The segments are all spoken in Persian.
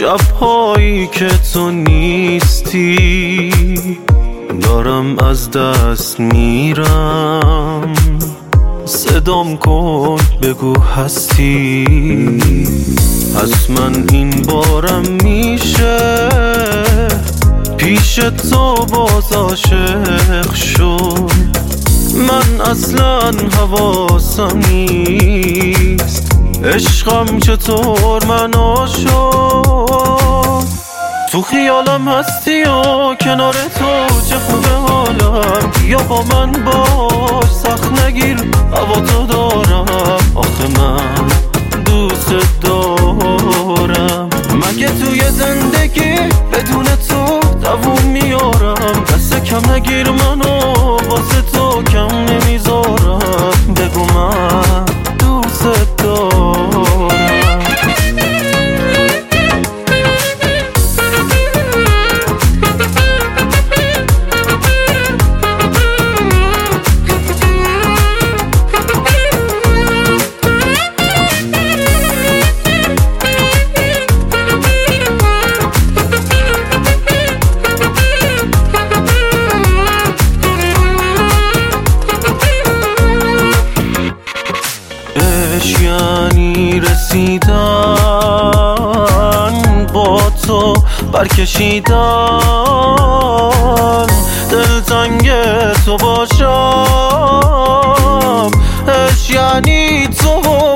شب‌هایی که تو نیستی دارم از دست میرم، صدام کن بگو هستی. پس من این بارم میشه پیش تو باز عاشق شد. من اصلا حواسم نیست عشقم چطور منو شد. تو خیالم هستی و کنار تو چه خوبه حالم. یا با من باش سخت نگیر هوا تو دارم. آخه من دوست دارم. مگه توی زندگی بدون تو دووم میارم. دست کم نگیر منو واسه تو کم نمیذارم. بگو من دوست دارم. یعنی رسیدن با تو برکشیدن دلتنگ تو باشم. عشق یعنی تو و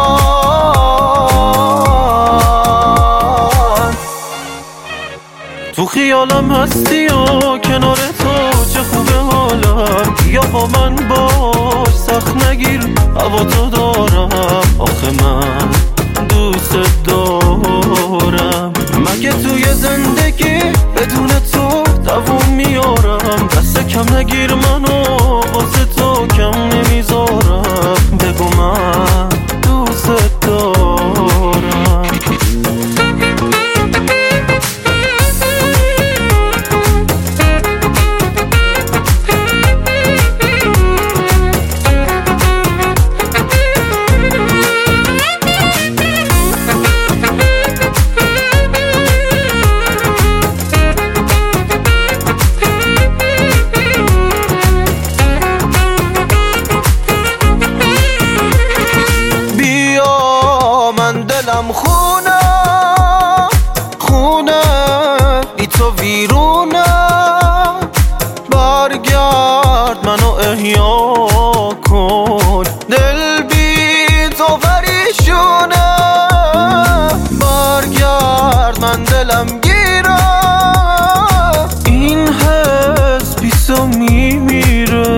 من. تو خیالم هستی و کنار تو چه خوبه حالم. یا با من باش سخت نگیر هوا تو دارم. آخه من دوست دارم. مگه توی زندگی بدون تو دووم میارم. دست کم نگیر منو واسه تو کم نمیذارم. بگو من دوست دارم. دلم خونه بی تو ویرونه. برگرد منو احیا کن. دل بی تو پریشونه. برگرد من دلم گیره. این حس بی تو میمیره.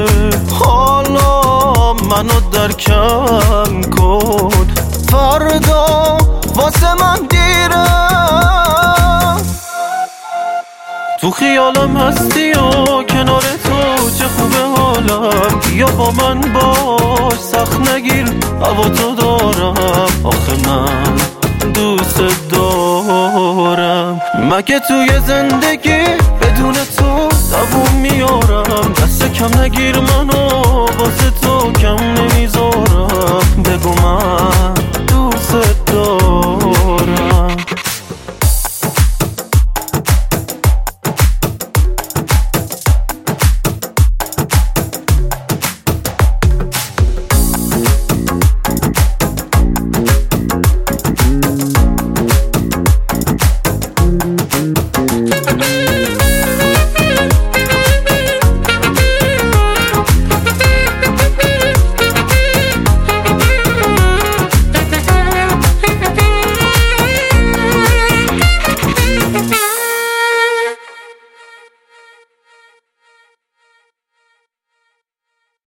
حالا منو درکم کن. فردا واسه من دیره. تو خیالم هستی و کنار تو چه خوبه حالم. یا با من باش سخت نگیر هوا تو دارم. آخه من دوست دارم. مگه توی زندگی بدون تو دووم میارم. دست کم نگیر منو واسه تو کم نمیذارم. بگو من